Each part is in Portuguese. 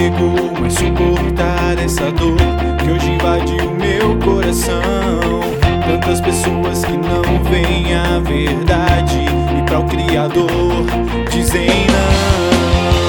consigo mais suportar essa dor que hoje invadiu meu coração. Tantas pessoas que não veem a verdade e para o Criador dizem não.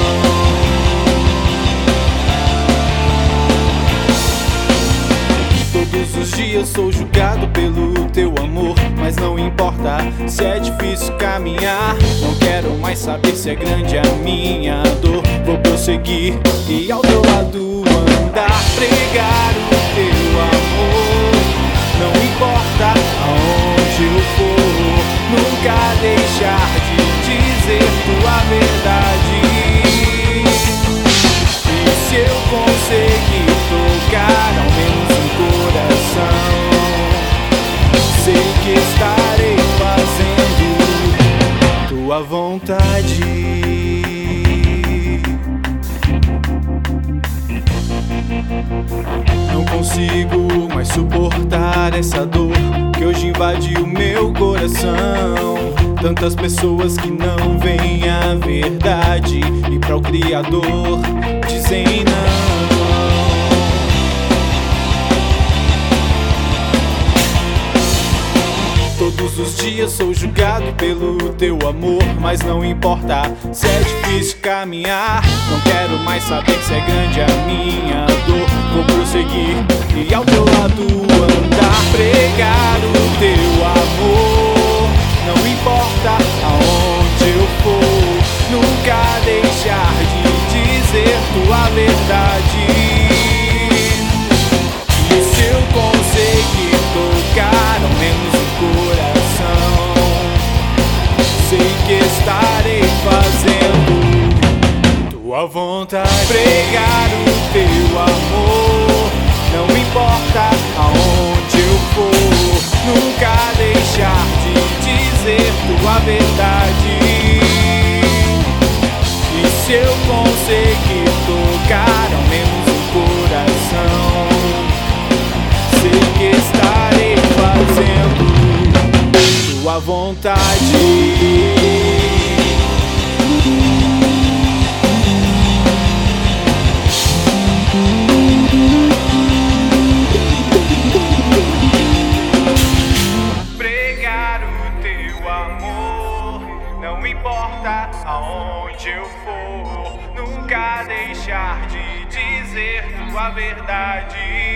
Todos os dias sou julgado pelo teu amor, mas não importa se é difícil caminhar. Não quero mais saber se é grande a minha dor. Vou prosseguir e ao teu lado andar, pregar o teu amor. Não importa aonde eu for, nunca deixar de dizer tua verdade. E se eu conseguir tocar ao menos um coração, sei que estarei fazendo tua vontade. Não consigo mais suportar essa dor que hoje invadiu meu coração. Tantas pessoas que não veem a verdade e para o Criador dizem não. Todos os dias sou julgado pelo teu amor, mas não importa se é difícil caminhar. Não quero mais saber se é grande a minha dor. Vou prosseguir e ao teu lado andar, pregar o teu amor. Não importa aonde eu for, nunca deixar de dizer tua verdade. E se eu conseguir tocar ao menos um coração, sei que estarei fazendo tua vontade. Pregar o teu amor, não importa aonde eu for, nunca deixar de dizer tua verdade. E se eu conseguir tocar ao menos um coração, sei que estarei fazendo tua vontade. Pregar o teu amor, não importa aonde eu for, nunca deixar de dizer tua verdade.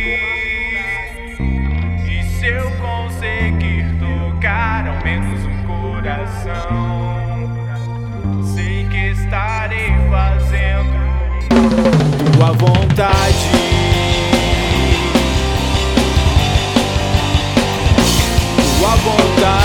E se eu conseguir tocar ao menos um coração, sei que estarei fazendo tua vontade. Tua vontade.